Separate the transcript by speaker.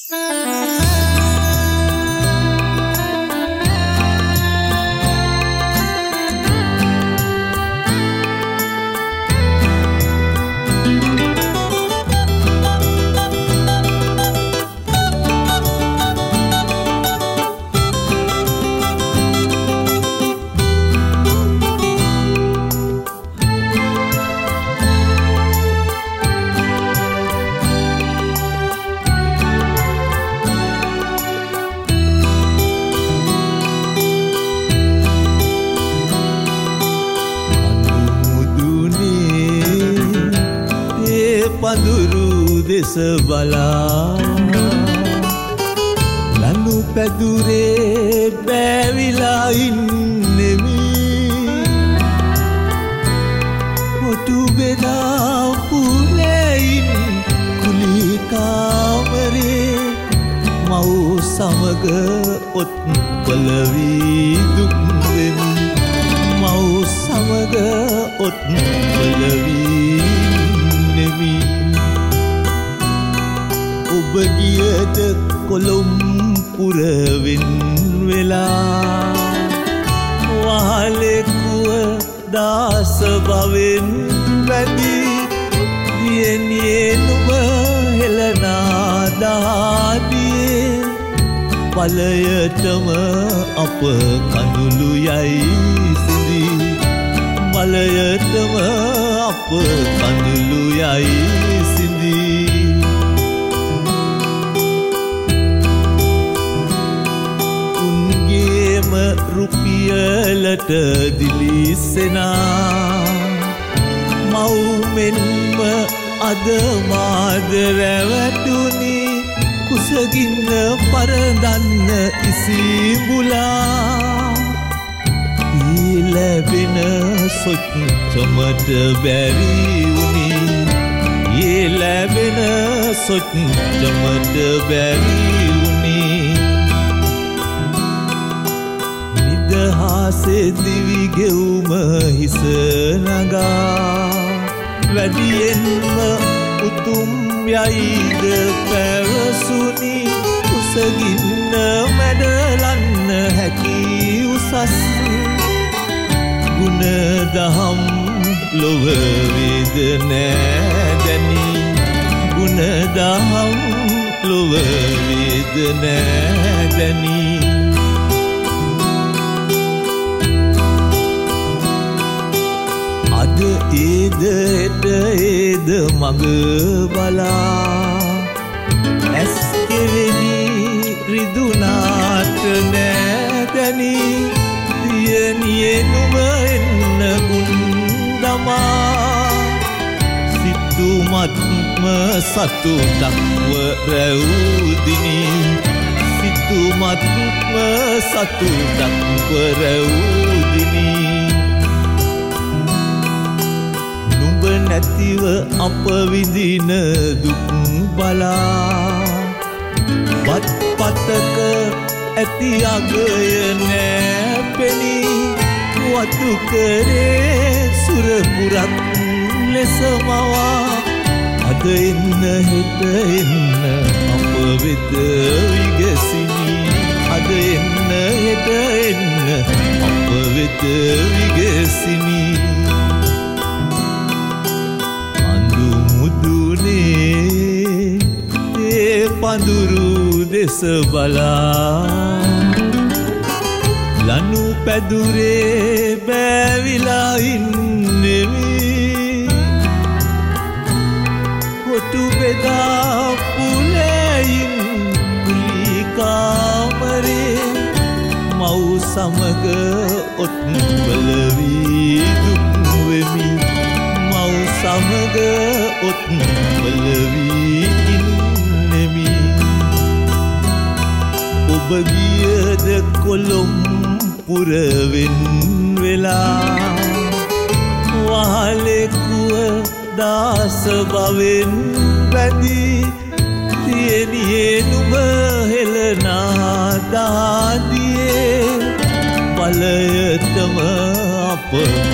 Speaker 1: පඳුරු දෙස බලා ලනු පැදුරේ බෑවිලා ඉන්නෙමි මුතු බෙදා පුලෙයින් කුලී කාමරේ මව් සමග ඔත් පළවී දුක් වෙමි මව් සමග ඔත් පළවී නෙමි ඔබ ගියද කොළොම්පුරවෙන් වෙලා වහලෙකුව දාස බවෙන් වැදී දියණියේ නුඹ හෙළනා දහදියේ බලයටම අප කඳුළු යයි සිඳී බලයටම අප කඳුළු යයි සිඳී උන්ගේම රුපියලට දිලිසෙනා මව් මෙන්ම අද මාද රැවටුනි කුසගින්න පරදන්න ඉසිඹුලා ලැබෙන සොච්චමට බැරි වුණි ඒ ලැබෙන සොච්චමට බැරි වුණි නිදහසේ දිවි ගෙවුම හිස නගා වැඩියෙන්ම උතුම් යයිද පැවසුනි කුසගින්න මැඩලන්න හැකි උසස් ගුණ දහම් ලොව වේද නෑදැනි ගුණ දහම් ලොව වේද නෑදැනි අද ඒද එට ඒද මග බලා ඇස් කෙරෙහි රිදුනාට නෑදැනි දියණියේ නුඹ එන්න ගුන්දමා සිතුමත්ම සතුටක්ව රැවුදිනි සිතුමත්ම සතුටක්ව රැවුදිනි නුඹ නැතිව අප විඳින දුක් බලා බත් පතක ඇති අගය නෑ පෙනී වතු කරේ සුරපුරක් ලෙස මවා අද එන්න හෙට එන්න අප වෙත විගසිනි අද එන්න හෙට එන්න අප වෙත විගසිනි අඳු මුදුනේ ඒ පඳුරු දෙස බලා ලනු පැදුරේ බෑවිලා ඉන්නෙමි කොටු බෙදා පුලෙයින් කුලී කාමරේ මව් සමග ඔත් පළවී දුක් වෙමි මව් සමග ඔත් පළවී ඉන්නෙමි ඔබ ගියද කොළොම්පුරවෙන් වෙලා වහලෙකුව දාස බවෙන් වැදී දියණියේ නුඹ හෙළනා දහදියේ බලයටම අප